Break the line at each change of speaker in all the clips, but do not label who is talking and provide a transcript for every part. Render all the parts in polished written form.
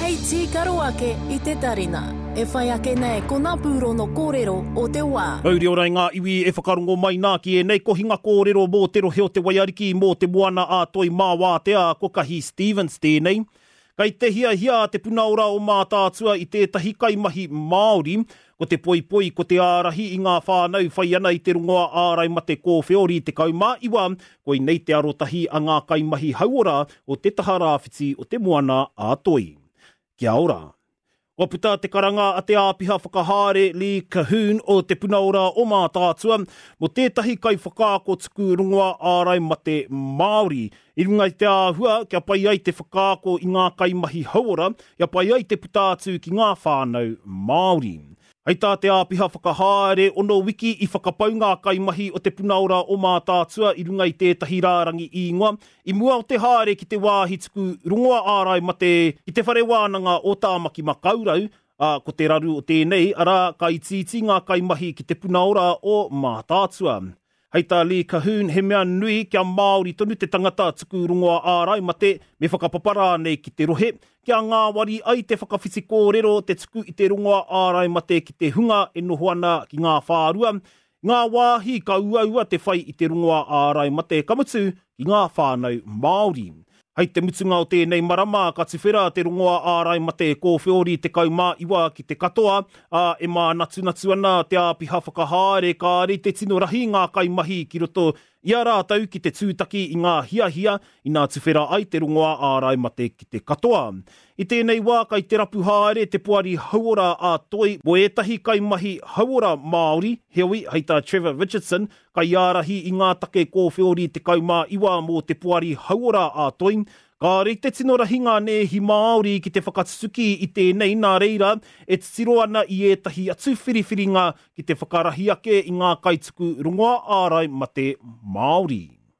Hei tīkaro ake I te tarina. E whai ake nei ko ngā pūro no kōrero o te wā.
Auri orai ngā iwi e whakarongo mai nā ki e nei ko hinga kōrero mō te rohe o te waiariki mō te moana a toi mā wātea ko kahi Stevens tēnei. Kai te hia te punaora o mā tātua I tētahi kaimahi Māori, ko te poipoi ko te ārahi I ngā whānau whai ana I te rungoa ārai ma te kōwhiori te kaumā iwa, ko I nei te arotahi a ngā kaimahi hauora o te taha rāwhiti o te moana a toi. Kia ora. O puta te karanga a te āpiha whakahare Lee Cahoon o te punaora o mā tātua, mo tētahi kai whakaako tuku rungoa ārai ma te Māori. I runga I te āhua, kia pai ai te whakaako I ngā kaimahi hauora, kia pai ai te putātu ki ngā whānau Māori. Hei tā te āpiha whakahare ono wiki I whakapau ngā kaimahi o te punaora o mā tātua I runga I tētahi rārangi I ingoa. I mua o te haere ki te wāhi tuku rungoa ārai ma te I te whare wānanga o tāmaki makaurau, ko te raru o tēnei, ara ka I tīti ngā kaimahi ki te punaora o mā tātua. Hei tā Lee Cahoon, he mea nui kia Māori tonu te tangata tuku rungoa ārai ma te me whakapapara nei ki te rohe, kia ngā wari ai te whakawhiti kōrero te tuku I te rungoa ārai ma te ki te hunga e noho ana ki ngā whārua, ngā wāhi ka uaua te whai I te rungoa ārai ma te kamutu ki ngā whānau Māori. Hei te mutunga o tēnei marama, ka tiwhera te rungoa ārai ma te kōwhiori te kaumā iwa ki te katoa, e mā natu ana te āpiha whakahare ka rei te tino rahi ngā kaimahi ki roto I a rātau ki te tūtaki I ngā hiahia I nā tiwhera ai te rungoa ārai ma te ki te katoa. I tēnei wā kai te rapu haere te puari hauora a toi mo etahi kaimahi hauora Māori, heoi hei tā Trevor Richardson, kai ārahi I ngā take kōwhiori te kaumā iwa mō te puari hauora a toi, ka rei te tino rahinga nehi Māori ki te whakatsuki I tēnei nā reira, e tiro ana I etahi atu whiriwhiringa ki te whakarahi ake I ngā kaituku rungoa ārai ma te Māori.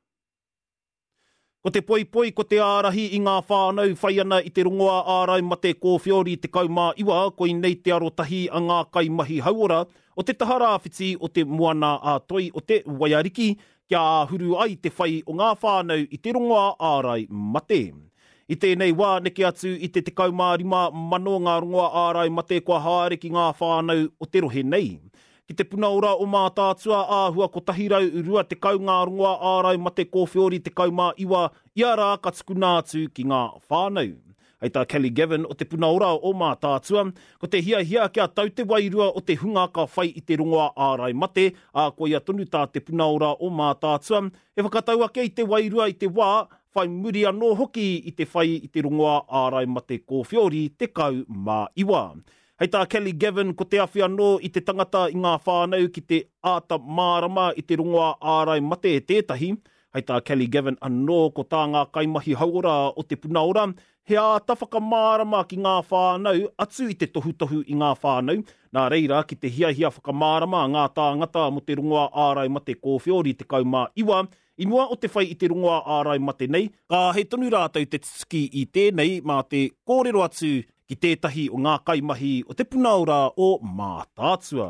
Ko te poipoi ko te ārahi I ngā whānau whai ana I te rungoa ārai ma te kōwhiori te kaumā iwa, ko I nei te arotahi a ngā kaimahi hauora, o te taha rāwhiti o te moana a toi o te waiariki, kia huru ai te whai o ngā whānau I te rungoa ārai mate. I tēnei wā neke atu I te kaumārima mano ngā rungoa ārai mate kua haere ki ngā whānau o te rohe nei. Ki te punaora o mā tātua āhua ko tahirau urua te kau ngā rungoa ārai mate kōwhiori te kaumā iwa I a rā ka tuku nātu ki ngā whānau. Hei tā Kelly Gavin o te punaora o mā tātua, ko te hiahia kia tau te wairua o te hunga ka whai I te rungoa ārai mate, ko ia tonu tā te punaora o mā tātua, e whakatau ake I te wairua I te wā, whai muri anō hoki I te whai I te rungoa ārai mate kōwhiori te kau mā iwa. Hei tā Kelly Gavin ko te awhi anō I te tangata I ngā whānau ki te āta mārama I te rungoa ārai mate tētahi, hei tā Kelly Gavin anō ko tā ngā kaimahi hauora o te punaora, he āta whakamārama ki ngā whānau, atu I te tohu I ngā whānau, nā reira ki te hiahia whakamārama ngā tāngata mo te rungoa ārai ma te kōwhiori te kaumā iwa, I mua o te whai I te rungoa ārai ma te nei, ka hei tonu rātou te tsuki I tēnei mā te kōrero atu ki tētahi o ngā kaimahi o te punaora o mā tātua.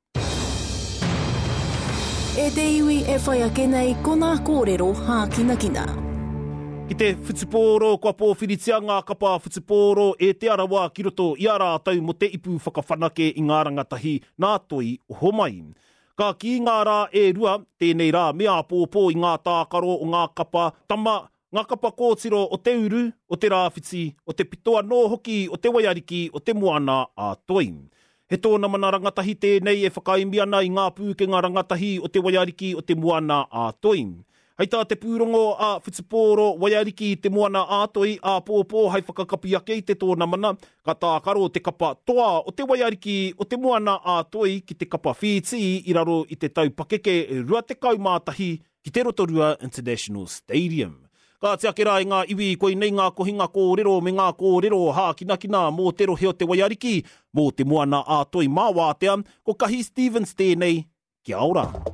E te iwi e whai ake nei ko ngā kōrero hākinakina.
Ki te whutupōro, kua pōwhiritia ngā kapa whutupōro e te arawa ki roto I a rātau mo te ipu whakawhanake I ngā rangatahi nā toi o homai. Ka ki ngā rā e rua, tēnei rā mea pōpō I ngā tākaro o ngā kapa tama, ngā kapa kōtiro o te uru, o te rāwhiti, o te pitoa nō hoki, o te waiariki, o te moana a toi. He tōna mana rangatahi tēnei e whakaimi ana I ngā pūkenga rangatahi o te waiariki, o te moana a toi. Hei tā te pūrongo a whutupōro waiariki te moana ātoi a pōpō hei whakakapi ake I te tōna mana, ka tākaro te kapa toa o te waiariki o te moana ātoi ki te kapa whiti I raro I te tau pakeke rua te kaumātahi ki te Rotorua International Stadium. Ka te ake rā I ngā iwi koi nei ngā kohinga kōrero me ngā kōrero hākinakina mō te rohe o te waiariki, mō te moana ātoi mā wātea, ko kahi Stevens tēnei, kia ora.